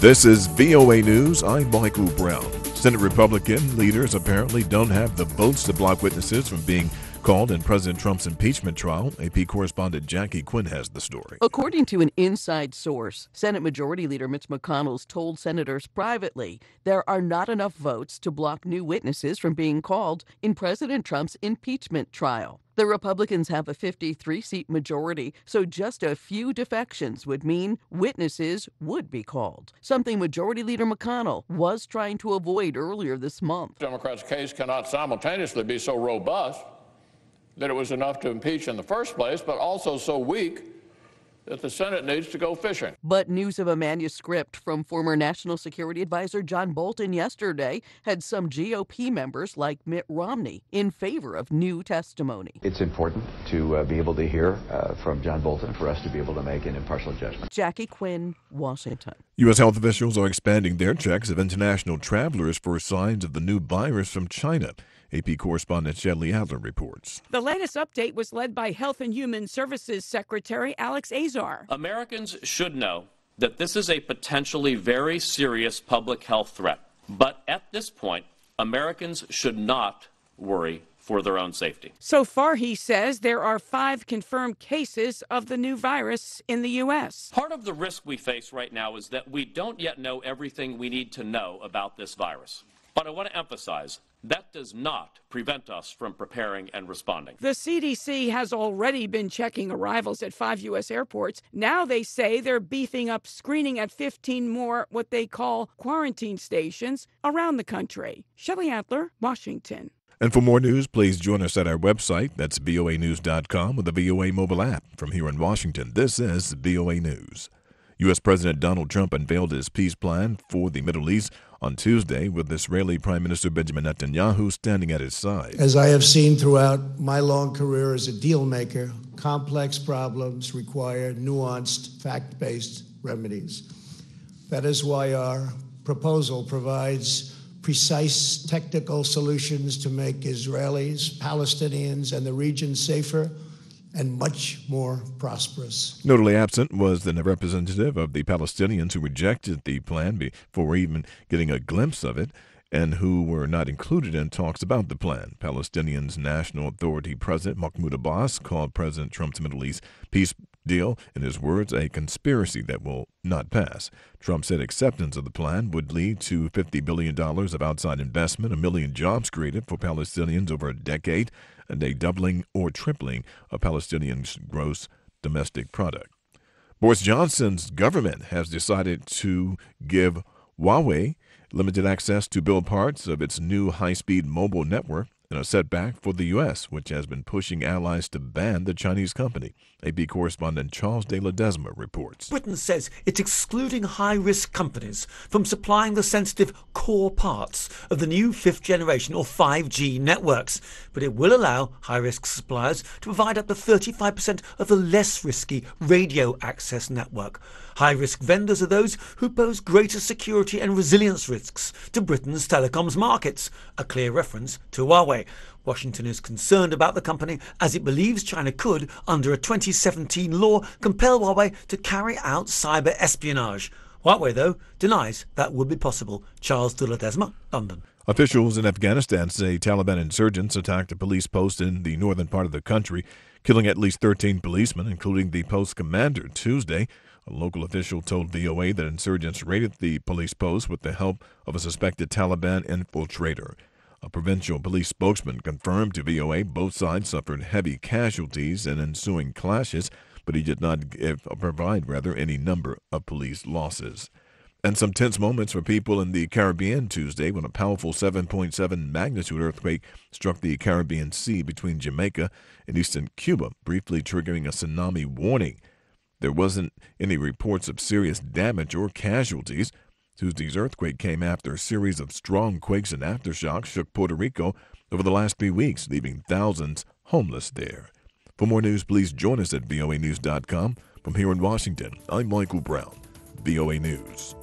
This is VOA News. I'm Michael Brown. Senate Republican leaders apparently don't have the votes to block witnesses from being called in President Trump's impeachment trial. AP correspondent Jackie Quinn has the story. According to an inside source, Senate Majority Leader Mitch McConnell's told senators privately there are not enough votes to block new witnesses from being called in President Trump's impeachment trial. The Republicans have a 53-seat majority, so just a few defections would mean witnesses would be called, something Majority Leader McConnell was trying to avoid earlier this month. Democrats' case cannot simultaneously be so robust that it was enough to impeach in the first place, but also so weak that the Senate needs to go fishing. But news of a manuscript from former National Security Advisor John Bolton yesterday had some GOP members like Mitt Romney in favor of new testimony. It's important to be able to hear from John Bolton for us to be able to make an impartial judgment. Jackie Quinn, Washington. U.S. health officials are expanding their checks of international travelers for signs of the new virus from China. AP correspondent Shelley Adler reports. The latest update was led by Health and Human Services Secretary Alex Azar. Americans should know that this is a potentially very serious public health threat. But at this point, Americans should not worry for their own safety. So far, he says, there are 5 confirmed cases of the new virus in the U.S. Part of the risk we face right now is that we don't yet know everything we need to know about this virus. But I want to emphasize, that does not prevent us from preparing and responding. The CDC has already been checking arrivals at 5 U.S. airports. Now they say they're beefing up screening at 15 more what they call quarantine stations around the country. Shelley Adler, Washington. And for more news, please join us at our website. That's voanews.com with the VOA mobile app. From here in Washington, this is VOA News. U.S. President Donald Trump unveiled his peace plan for the Middle East on Tuesday, with Israeli Prime Minister Benjamin Netanyahu standing at his side. As I have seen throughout my long career as a deal maker, complex problems require nuanced, fact-based remedies. That is why our proposal provides precise technical solutions to make Israelis, Palestinians, and the region safer and much more prosperous. Notably absent was the representative of the Palestinians who rejected the plan before even getting a glimpse of it, and who were not included in talks about the plan. Palestinians' National Authority President Mahmoud Abbas called President Trump's Middle East peace deal, in his words, a conspiracy that will not pass. Trump said acceptance of the plan would lead to $50 billion of outside investment, 1 million jobs created for Palestinians over a decade, and a doubling or tripling of Palestinians' gross domestic product. Boris Johnson's government has decided to give Huawei limited access to build parts of its new high-speed mobile network, in a setback for the U.S., which has been pushing allies to ban the Chinese company. AP correspondent Charles de Ledesma reports. Britain says it's excluding high-risk companies from supplying the sensitive core parts of the new fifth-generation or 5G networks, but it will allow high-risk suppliers to provide up to 35% of the less risky radio access network. High-risk vendors are those who pose greater security and resilience risks to Britain's telecoms markets, a clear reference to Huawei. Washington is concerned about the company as it believes China could, under a 2017 law, compel Huawei to carry out cyber espionage. Huawei, though, denies that would be possible. Charles de Ledesma, London. Officials in Afghanistan say Taliban insurgents attacked a police post in the northern part of the country, killing at least 13 policemen, including the post commander, Tuesday. A local official told VOA that insurgents raided the police post with the help of a suspected Taliban infiltrator. A provincial police spokesman confirmed to VOA both sides suffered heavy casualties in ensuing clashes, but he did not provide any number of police losses. And some tense moments for people in the Caribbean Tuesday when a powerful 7.7 magnitude earthquake struck the Caribbean Sea between Jamaica and eastern Cuba, briefly triggering a tsunami warning. There wasn't any reports of serious damage or casualties. Tuesday's earthquake came after a series of strong quakes and aftershocks shook Puerto Rico over the last 3 weeks, leaving thousands homeless there. For more news, please join us at voanews.com. From here in Washington, I'm Michael Brown, VOA News.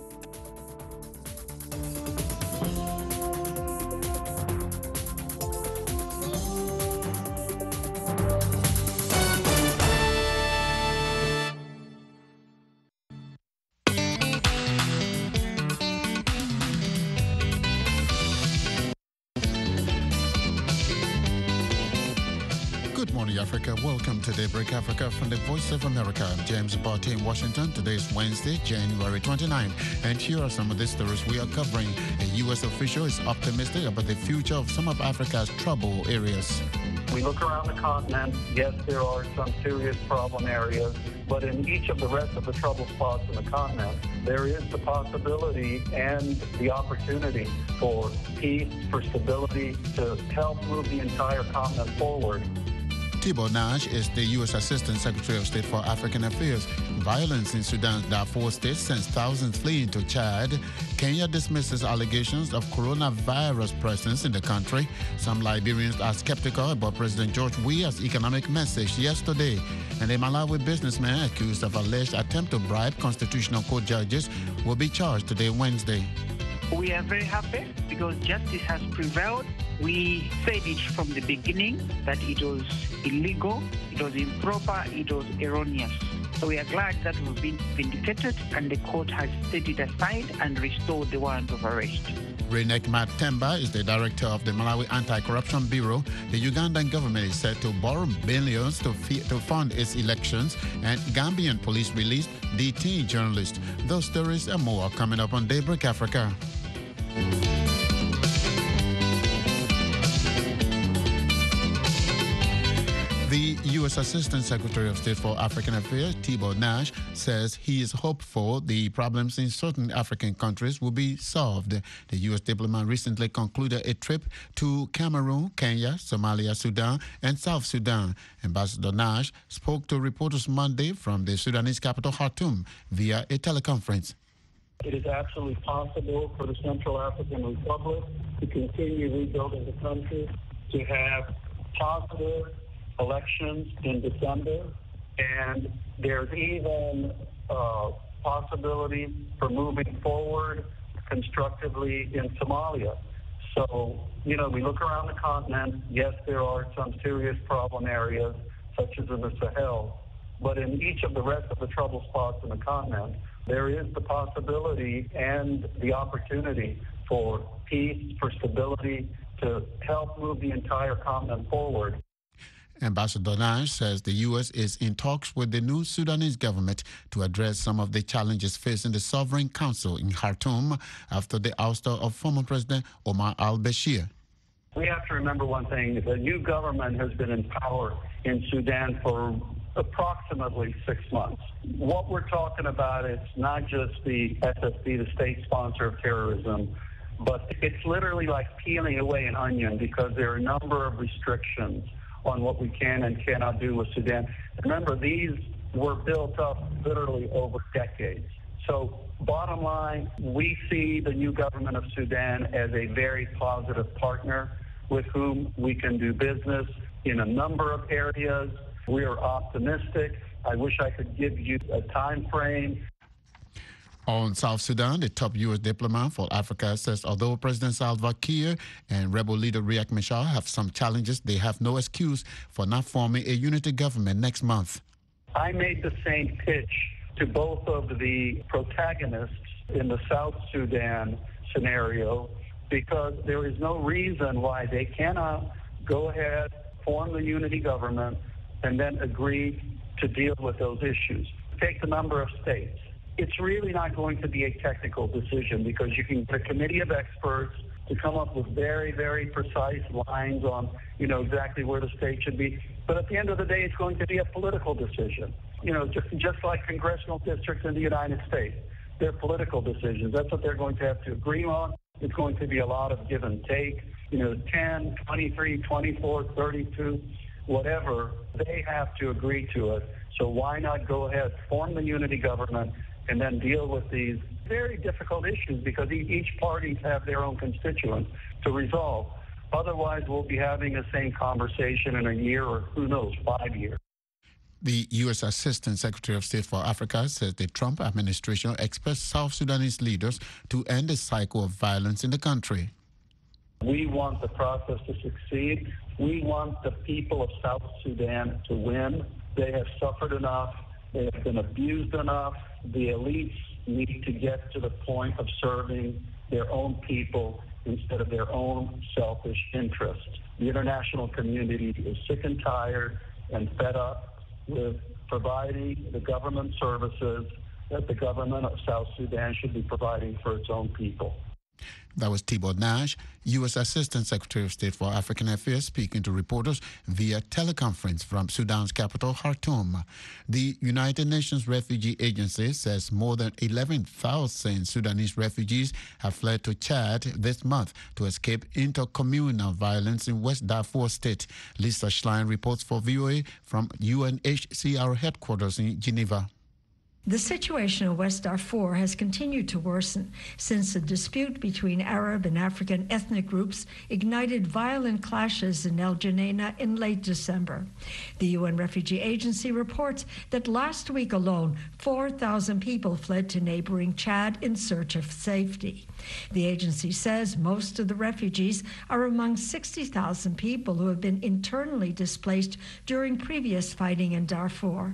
Africa. Welcome to Daybreak Africa from the Voice of America. I'm James Barty in Washington. Today is Wednesday, January 29th. And here are some of the stories we are covering. A U.S. official is optimistic about the future of some of Africa's trouble areas. We look around the continent. Yes, there are some serious problem areas, but in each of the rest of the trouble spots in the continent, there is the possibility and the opportunity for peace, for stability, to help move the entire continent forward. Tibor Nash is the U.S. Assistant Secretary of State for African Affairs. Violence in Sudan's Darfur state sends thousands fleeing to Chad. Kenya dismisses allegations of coronavirus presence in the country. Some Liberians are skeptical about President George Weah's economic message yesterday. And a Malawi businessman accused of alleged attempt to bribe Constitutional Court judges will be charged today, Wednesday. We are very happy because justice has prevailed. We said it from the beginning that it was illegal, it was improper, it was erroneous. So we are glad that we've been vindicated and the court has set it aside and restored the warrant of arrest. Renek Matemba is the director of the Malawi Anti-Corruption Bureau. The Ugandan government is set to borrow billions to fund its elections, and Gambian police released detained journalists. Those stories and more are coming up on Daybreak Africa. The U.S. Assistant Secretary of State for African Affairs, Tibor Nash, says he is hopeful the problems in certain African countries will be solved. The U.S. diplomat recently concluded a trip to Cameroon, Kenya, Somalia, Sudan, and South Sudan. Ambassador Nash spoke to reporters Monday from the Sudanese capital, Khartoum, via a teleconference. It is absolutely possible for the Central African Republic to continue rebuilding the country, to have positive elections in December, and there's even a possibility for moving forward constructively in Somalia. So, we look around the continent. Yes, there are some serious problem areas, such as in the Sahel, but in each of the rest of the trouble spots in the continent, there is the possibility and the opportunity for peace, for stability, to help move the entire continent forward. Ambassador Nash says the U.S. is in talks with the new Sudanese government to address some of the challenges facing the Sovereign Council in Khartoum after the ouster of former President Omar al-Bashir. We have to remember one thing. The new government has been in power in Sudan for approximately 6 months. What we're talking about is not just the SSP, the state sponsor of terrorism, but it's literally like peeling away an onion because there are a number of restrictions on what we can and cannot do with Sudan. Remember, these were built up literally over decades. So bottom line, we see the new government of Sudan as a very positive partner with whom we can do business in a number of areas. We are optimistic. I wish I could give you a time frame. On South Sudan, the top U.S. diplomat for Africa says although President Salva Kiir and rebel leader Riek Machar have some challenges, they have no excuse for not forming a unity government next month. I made the same pitch to both of the protagonists in the South Sudan scenario because there is no reason why they cannot go ahead, form the unity government, and then agree to deal with those issues. Take the number of states. It's really not going to be a technical decision because you can get a committee of experts to come up with very, very precise lines on, exactly where the state should be. But at the end of the day, it's going to be a political decision. Just like congressional districts in the United States. They're political decisions. That's what they're going to have to agree on. It's going to be a lot of give and take. 10, 23, 24, 32, whatever, they have to agree to it. So why not go ahead, form the unity government, and then deal with these very difficult issues because each party have their own constituents to resolve. Otherwise, we'll be having the same conversation in a year or, who knows, 5 years. The U.S. Assistant Secretary of State for Africa says the Trump administration expects South Sudanese leaders to end the cycle of violence in the country. We want the process to succeed. We want the people of South Sudan to win. They have suffered enough. They have been abused enough. The elites need to get to the point of serving their own people instead of their own selfish interests. The international community is sick and tired, and fed up with providing the government services that the government of South Sudan should be providing for its own people. That was Thibault Nash, U.S. Assistant Secretary of State for African Affairs, speaking to reporters via teleconference from Sudan's capital, Khartoum. The United Nations Refugee Agency says more than 11,000 Sudanese refugees have fled to Chad this month to escape intercommunal violence in West Darfur State. Lisa Schlein reports for VOA from UNHCR headquarters in Geneva. The situation in West Darfur has continued to worsen since a dispute between Arab and African ethnic groups ignited violent clashes in El Geneina in late December. The UN Refugee Agency reports that last week alone, 4,000 people fled to neighboring Chad in search of safety. The agency says most of the refugees are among 60,000 people who have been internally displaced during previous fighting in Darfur.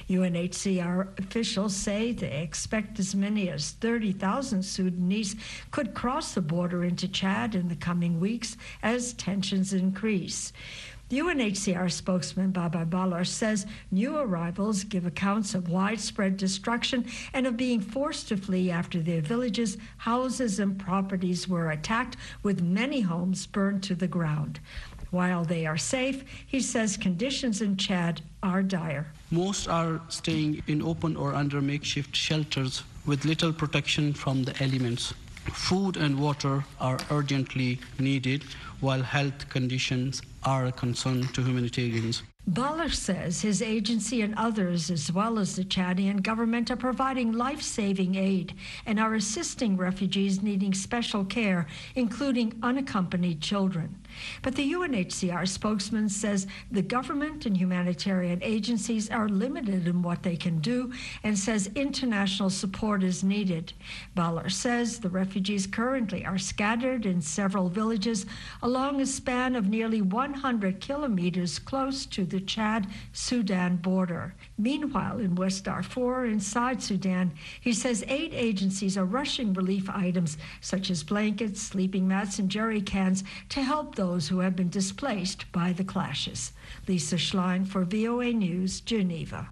UNHCR officials say they expect as many as 30,000 Sudanese could cross the border into Chad in the coming weeks as tensions increase. The UNHCR spokesman Baba Balar says new arrivals give accounts of widespread destruction and of being forced to flee after their villages, houses, and properties were attacked, with many homes burned to the ground. While they are safe, he says conditions in Chad are dire. Most are staying in open or under makeshift shelters with little protection from the elements. Food and water are urgently needed, while health conditions are a concern to humanitarians. Baller says his agency and others, as well as the Chadian government, are providing life-saving aid and are assisting refugees needing special care, including unaccompanied children. But the UNHCR spokesman says the government and humanitarian agencies are limited in what they can do and says international support is needed. Baller says the refugees currently are scattered in several villages along a span of nearly 100 kilometers close to the Chad-Sudan border. Meanwhile, in West Darfur, inside Sudan, he says 8 agencies are rushing relief items such as blankets, sleeping mats, and jerry cans to help those who have been displaced by the clashes. Lisa Schlein for VOA News, Geneva.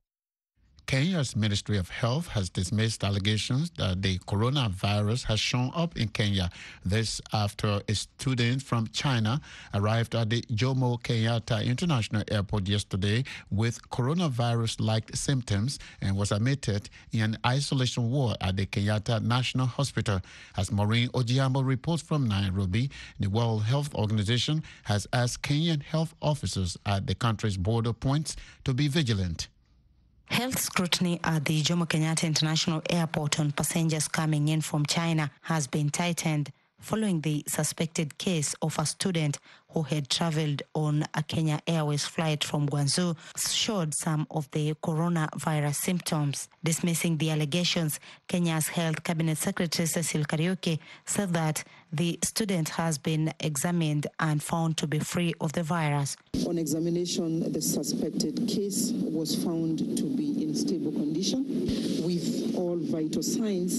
Kenya's Ministry of Health has dismissed allegations that the coronavirus has shown up in Kenya. This after a student from China arrived at the Jomo Kenyatta International Airport yesterday with coronavirus-like symptoms and was admitted in an isolation ward at the Kenyatta National Hospital. As Maureen Ojiambo reports from Nairobi, the World Health Organization has asked Kenyan health officers at the country's border points to be vigilant. Health scrutiny at the Jomo Kenyatta International Airport on passengers coming in from China has been tightened following the suspected case of a student who had traveled on a Kenya Airways flight from Guangzhou showed some of the coronavirus symptoms. Dismissing the allegations, Kenya's Health Cabinet Secretary Cecil Kariuki said that the student has been examined and found to be free of the virus. On examination, the suspected case was found to be in stable condition with all vital signs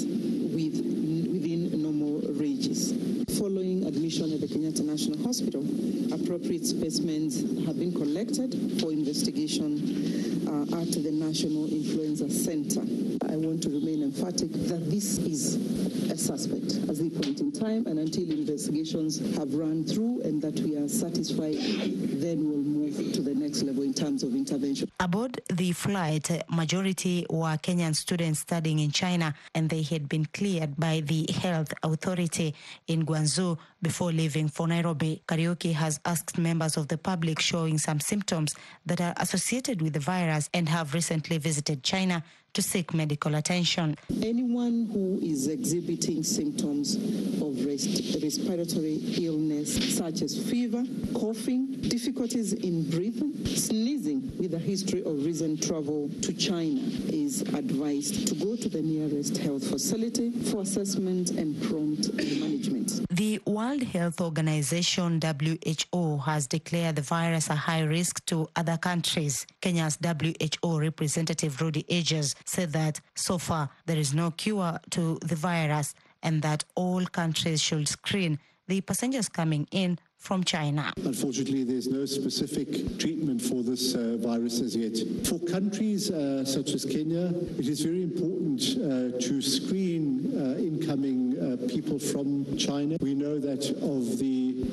within normal ranges. Following admission at the Kenyatta National Hospital, appropriate specimens have been collected for investigation at the National Influenza Center. I want to remain emphatic that this is a suspect at this point in time, and until investigations have run through and that we are satisfied, then we'll move to the next level in terms of intervention. Aboard the flight, majority were Kenyan students studying in China, and they had been cleared by the health authority in Guangzhou before leaving for Nairobi. Kariuki has asked members of the public showing some symptoms that are associated with the virus and have recently visited China to seek medical attention. Anyone who is exhibiting symptoms of respiratory illness such as fever, coughing, difficulties in breathing, sneezing with a history of recent travel to China is advised to go to the nearest health facility for assessment and prompt management. The World Health Organization, WHO, has declared the virus a high risk to other countries. Kenya's WHO representative Rudi Ages said that so far there is no cure to the virus and that all countries should screen the passengers coming in from China. Unfortunately, there's no specific treatment for this virus as yet. For countries such as Kenya, it is very important to screen incoming people from China. We know that of the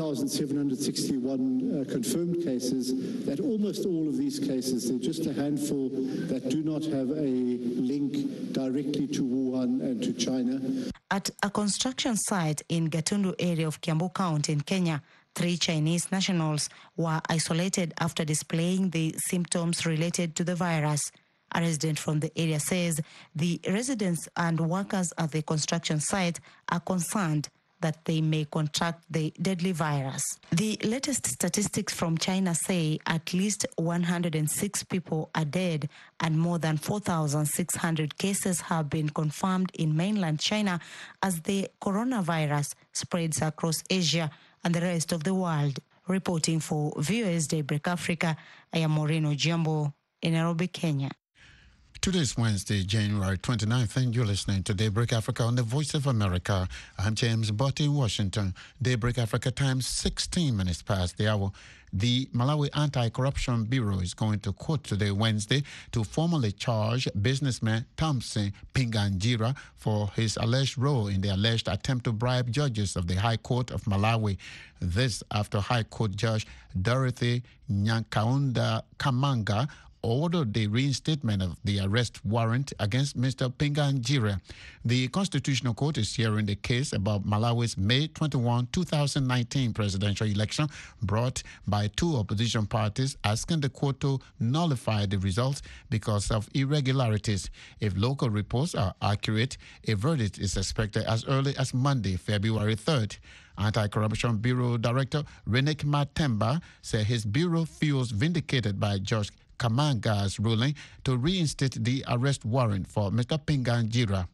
2,761 confirmed cases, that almost all of these cases, there are just a handful that do not have a link directly to Wuhan and to China. At a construction site in Gatundu area of Kiambu County in Kenya, 3 Chinese nationals were isolated after displaying the symptoms related to the virus. A resident from the area says the residents and workers at the construction site are concerned that they may contract the deadly virus. The latest statistics from China say at least 106 people are dead and more than 4,600 cases have been confirmed in mainland China as the coronavirus spreads across Asia and the rest of the world. Reporting for VOS Daybreak Africa, I am Maureen Ojiambo in Nairobi, Kenya. Today is Wednesday, January 29th, and you're listening to Daybreak Africa on the Voice of America. I'm James Botti in Washington. Daybreak Africa time, 16 minutes past the hour. The Malawi Anti-Corruption Bureau is going to court today, Wednesday, to formally charge businessman Thompson Pinganjira for his alleged role in the alleged attempt to bribe judges of the High Court of Malawi. This after High Court Judge Dorothy Nyankaunda Kamanga ordered the reinstatement of the arrest warrant against Mr. Pinganjira. The Constitutional Court is hearing the case about Malawi's May 21, 2019 presidential election brought by 2 opposition parties, asking the court to nullify the results because of irregularities. If local reports are accurate, a verdict is expected as early as Monday, February 3rd. Anti-Corruption Bureau Director Renek Matemba said his bureau feels vindicated by Judge Kamanga's ruling to reinstate the arrest warrant for Mr. Pinganjira.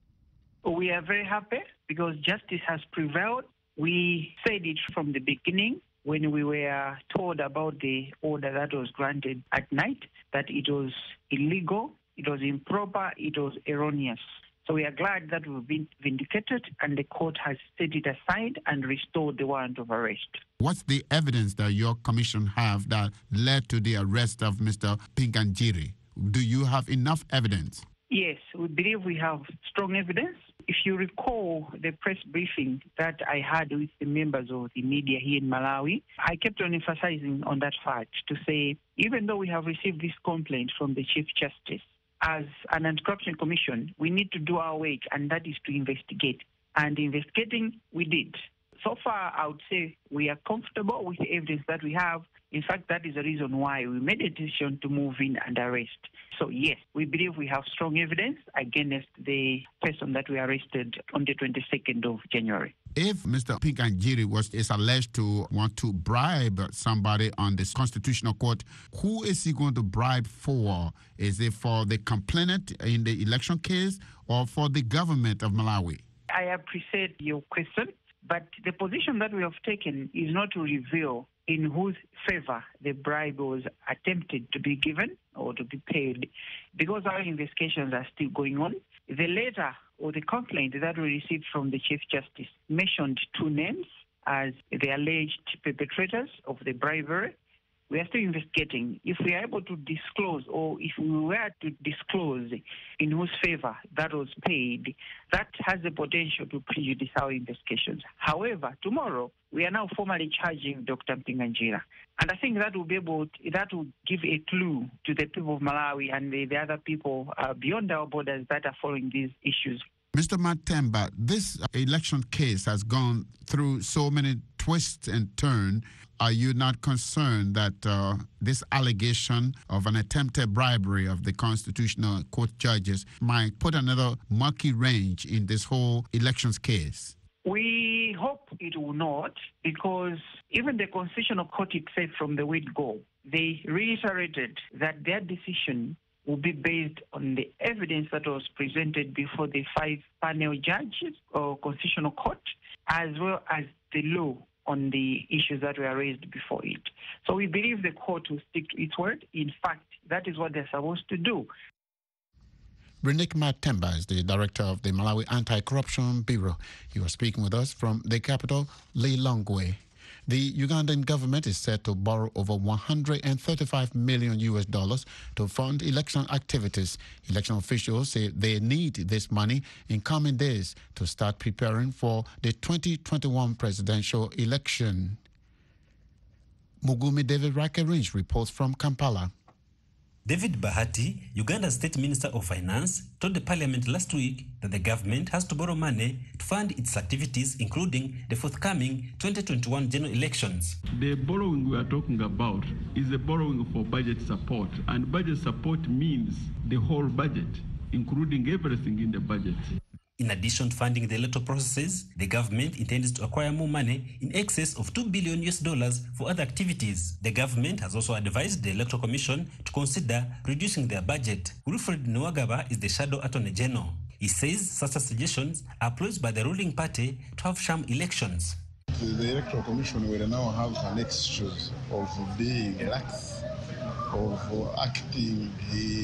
We are very happy because justice has prevailed. We said it from the beginning when we were told about the order that was granted at night, that it was illegal, it was improper, it was erroneous. So we are glad that we've been vindicated and the court has set it aside and restored the warrant of arrest. What's the evidence that your commission have that led to the arrest of Mr. Pinganjiri? Do you have enough evidence? Yes, we believe we have strong evidence. If you recall the press briefing that I had with the members of the media here in Malawi, I kept on emphasizing on that fact to say, even though we have received this complaint from the Chief Justice, as an anti-corruption commission, we need to do our work, and that is to investigate. And investigating, we did. So far, I would say we are comfortable with the evidence that we have. In fact, that is the reason why we made a decision to move in and arrest. So, yes, we believe we have strong evidence against the person that we arrested on the 22nd of January. If Mr. Pinganjiri is alleged to want to bribe somebody on this Constitutional Court, who is he going to bribe for? Is it for the complainant in the election case or for the government of Malawi? I appreciate your question, but the position that we have taken is not to reveal in whose favor the bribe was attempted to be given or to be paid, because our investigations are still going on. The letter or the complaint that we received from the Chief Justice mentioned 2 names as the alleged perpetrators of the bribery. We are still investigating. If we are able to disclose, or if we were to disclose in whose favor that was paid, that has the potential to prejudice our investigations. However, tomorrow, we are now formally charging Dr. Pinganjira. And I think that will give a clue to the people of Malawi and the other people beyond our borders that are following these issues. Mr. Matemba, this election case has gone through so many twists and turns. Are you not concerned that this allegation of an attempted bribery of the Constitutional Court judges might put another murky wrench in this whole elections case? We hope it will not, because even the Constitutional Court itself from the word go, they reiterated that their decision will be based on the evidence that was presented before the 5-panel judges or Constitutional Court, as well as the law on the issues that were raised before it. So we believe the court will stick to its word. In fact, that is what they're supposed to do. Renek Matemba is the director of the Malawi Anti-Corruption Bureau. You are speaking with us from the capital, Lilongwe. The Ugandan government is set to borrow over $135 million to fund election activities. Election officials say they need this money in coming days to start preparing for the 2021 presidential election. Mugumi David Rakarinch reports from Kampala. David Bahati, Uganda's State Minister of Finance, told the parliament last week that the government has to borrow money to fund its activities, including the forthcoming 2021 general elections. The borrowing we are talking about is a borrowing for budget support, and budget support means the whole budget, including everything in the budget. In addition to funding the electoral processes, the government intends to acquire more money in excess of $2 billion for other activities. The government has also advised the Electoral Commission to consider reducing their budget. Wilfred Nwagaba is the Shadow Attorney General. He says such suggestions are approached by the ruling party to have sham elections. The Electoral Commission will now have an excuse of being lax, of acting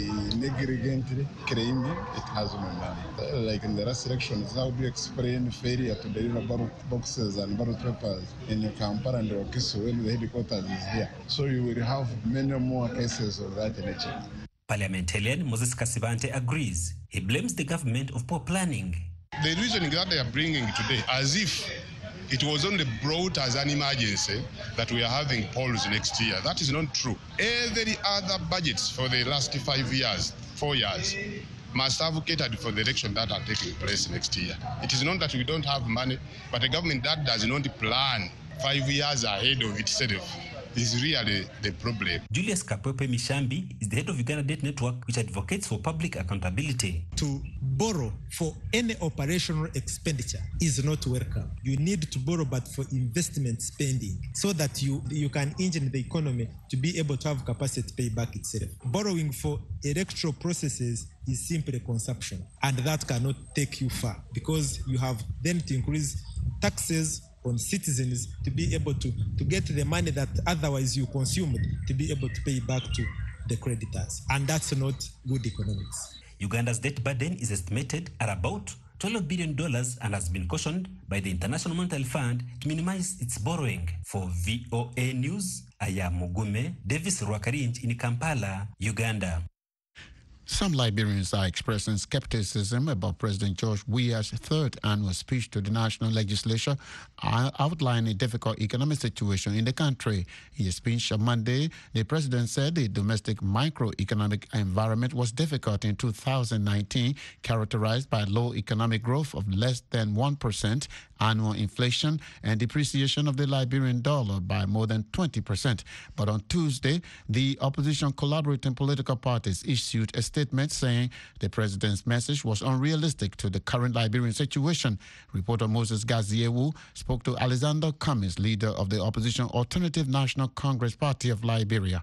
negligently, claiming it has no money. Like in the last elections, how do you explain failure to deliver ballot boxes and ballot papers in Kampala and Wakiso when the headquarters is here? So you will have many more cases of that nature. Parliamentarian Moses Kasibante agrees. He blames the government of poor planning. The reasoning that they are bringing today, as if it was only brought as an emergency that we are having polls next year. That is not true. Every other budgets for the last 4 years, must have catered for the election that are taking place next year. It is not that we don't have money, but a government that does not plan 5 years ahead of itself is really the problem. Julius Kapwepe Mishambi is the head of Uganda Debt Network, which advocates for public accountability. To borrow for any operational expenditure is not welcome. You need to borrow, but for investment spending, so that you can engine the economy to be able to have capacity to pay back itself. Borrowing for electoral processes is simply consumption, and that cannot take you far, because you have then to increase taxes on citizens to be able to get the money that otherwise you consumed to be able to pay back to the creditors. And that's not good economics. Uganda's debt burden is estimated at about $12 billion and has been cautioned by the International Monetary Fund to minimize its borrowing. For VOA News, I am Mugume Davis Rwakarinch in Kampala, Uganda. Some Liberians are expressing skepticism about President George Weah's third annual speech to the national legislature, outlining a difficult economic situation in the country. In his speech on Monday, the president said the domestic microeconomic environment was difficult in 2019, characterized by low economic growth of less than 1%, annual inflation, and depreciation of the Liberian dollar by more than 20%. But on Tuesday, the opposition collaborating political parties issued a statement saying the president's message was unrealistic to the current Liberian situation. Reporter Moses Gaziewu spoke to Alexander Cummins, leader of the opposition Alternative National Congress Party of Liberia.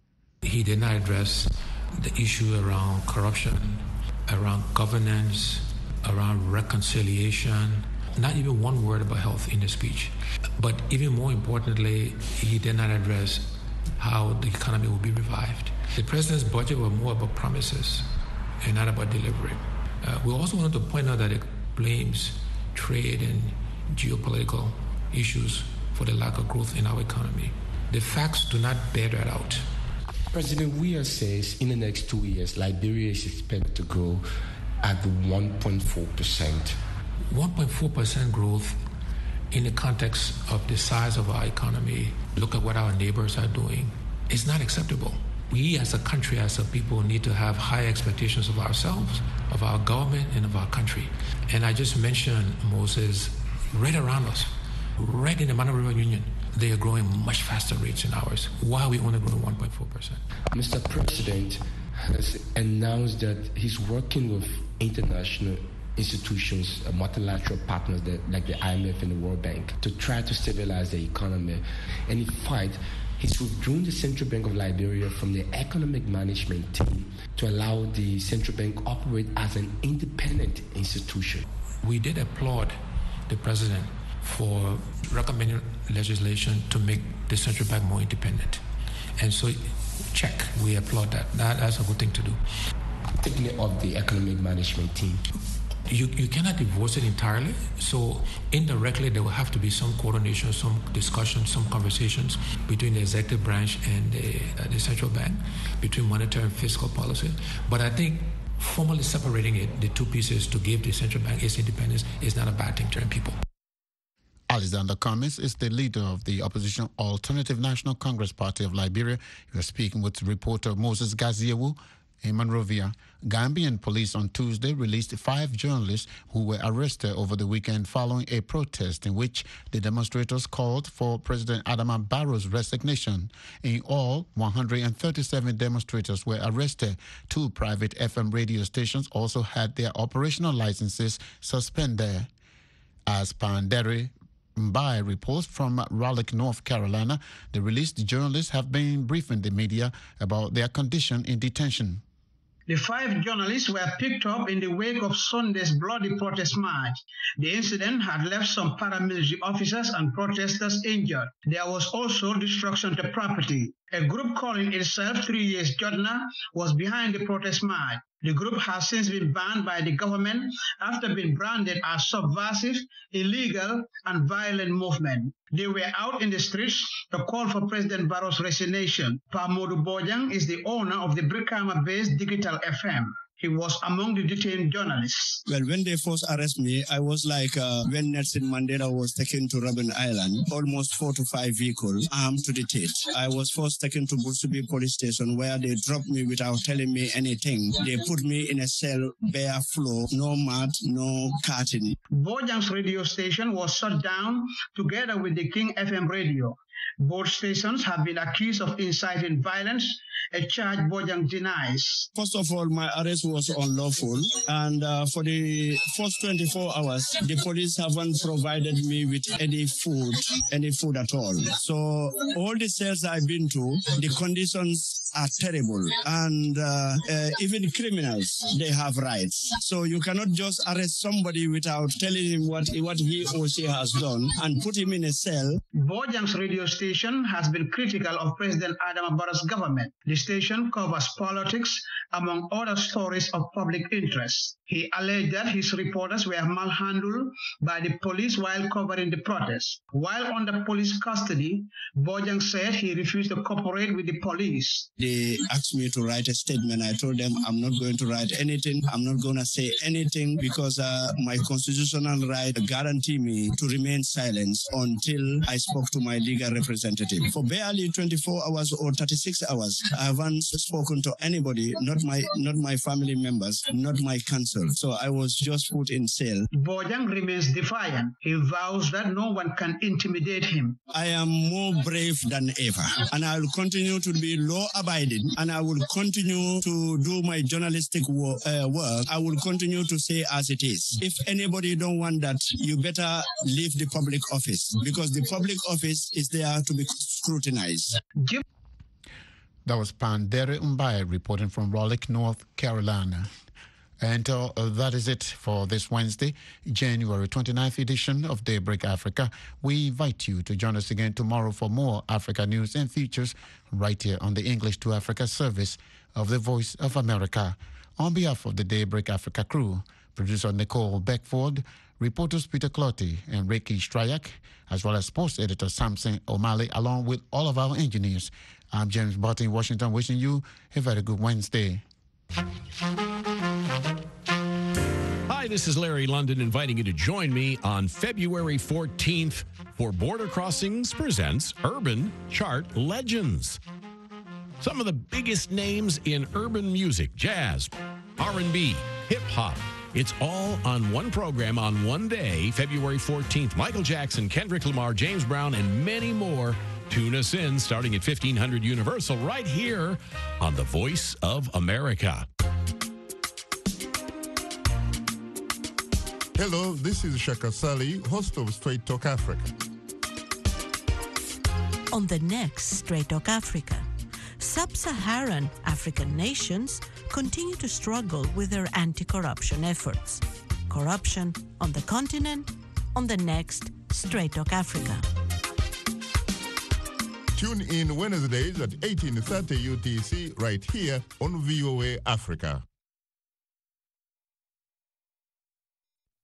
He did not address the issue around corruption, around governance, around reconciliation, not even one word about health in the speech. But even more importantly, he did not address how the economy will be revived. The president's budget was more about promises and not about delivery. We also wanted to point out that it blames trade and geopolitical issues for the lack of growth in our economy. The facts do not bear that out. President Weah says in the next 2 years, Liberia is expected to grow at 1.4%. 1.4% growth in the context of the size of our economy, look at what our neighbors are doing, it's not acceptable. We as a country, as a people, need to have high expectations of ourselves, of our government, and of our country. And I just mentioned, Moses, right around us, right in the Mana River Union, they are growing much faster rates than ours. Why are we only growing 1.4%? Mr. President has announced that he's working with international institutions, multilateral partners like the IMF and the World Bank to try to stabilize the economy. And in fact, he's withdrawn the Central Bank of Liberia from the economic management team to allow the Central Bank operate as an independent institution. We did applaud the president for recommending legislation to make the Central Bank more independent. And so, check, we applaud that. That's a good thing to do. Taking it off the economic management team. You cannot divorce it entirely. So indirectly, there will have to be some coordination, some discussion, some conversations between the executive branch and the central bank, between monetary and fiscal policy. But I think formally separating it, the two pieces, to give the central bank its independence is not a bad thing to people. Alexander Cummings is the leader of the opposition Alternative National Congress Party of Liberia. We are speaking with reporter Moses Gaziewu in Monrovia. Gambian police on Tuesday released 5 journalists who were arrested over the weekend following a protest in which the demonstrators called for President Adama Barrow's resignation. In all, 137 demonstrators were arrested. 2 private FM radio stations also had their operational licenses suspended. As Pandere Mbai reports from Raleigh, North Carolina, the released journalists have been briefing the media about their condition in detention. The 5 journalists were picked up in the wake of Sunday's bloody protest march. The incident had left some paramilitary officers and protesters injured. There was also destruction to property. A group calling itself 3 Years Jodna was behind the protest march. The group has since been banned by the government after being branded as subversive, illegal, and violent movement. They were out in the streets to call for President Barrow's resignation. Pamodu Bojang is the owner of the Brikama-based Digital FM. He was among the detained journalists. Well, when they first arrested me, I was like when Nelson Mandela was taken to Robben Island, almost 4 to 5 vehicles armed to the teeth. I was first taken to Bulsubi police station where they dropped me without telling me anything. They put me in a cell, bare floor, no mat, no curtain. Bojang's radio station was shut down together with the King FM radio. Both stations have been accused of inciting violence, a charge Bojang denies. First of all, my arrest was unlawful, and for the first 24 hours, the police haven't provided me with any food at all. So all the cells I've been to, the conditions are terrible, and even criminals, they have rights. So you cannot just arrest somebody without telling him what he or she has done and put him in a cell. Bojang's radio station has been critical of President Adama Barrow's government. The station covers politics, among other stories of public interest. He alleged that his reporters were malhandled by the police while covering the protest. While under police custody, Bojang said he refused to cooperate with the police. They asked me to write a statement. I told them I'm not going to write anything. I'm not going to say anything because my constitutional right guarantee me to remain silent until I spoke to my legal representative. For barely 24 hours or 36 hours, I haven't spoken to anybody, not my family members, not my council. So I was just put in cell. Bojang remains defiant. He vows that no one can intimidate him. I am more brave than ever, and I will continue to be law-abiding, and I will continue to do my journalistic work. I will continue to say as it is. If anybody don't want that, you better leave the public office, because the public office is there to be scrutinized. That was Pandere Mbai reporting from Raleigh, North Carolina. And that is it for this Wednesday, January 29th edition of Daybreak Africa. We invite you to join us again tomorrow for more Africa news and features right here on the English to Africa service of the Voice of America. On behalf of the Daybreak Africa crew, producer Nicole Beckford, reporters Peter Clotty and Ricky Stryak, as well as sports editor Samson O'Malley, along with all of our engineers, I'm James Barton in Washington, wishing you a very good Wednesday. Hi, this is Larry London inviting you to join me on February 14th for Border Crossings Presents Urban Chart Legends. Some of the biggest names in urban music, jazz, R&B, hip-hop. It's all on one program on one day, February 14th. Michael Jackson, Kendrick Lamar, James Brown, and many more. Tune us in starting at 1500 Universal right here on the Voice of America. Hello, this is Shaka Sali, host of Straight Talk Africa. On the next Straight Talk Africa, sub-Saharan African nations continue to struggle with their anti-corruption efforts. Corruption on the continent, on the next Straight Talk Africa. Tune in Wednesdays at 18:30 UTC right here on VOA Africa.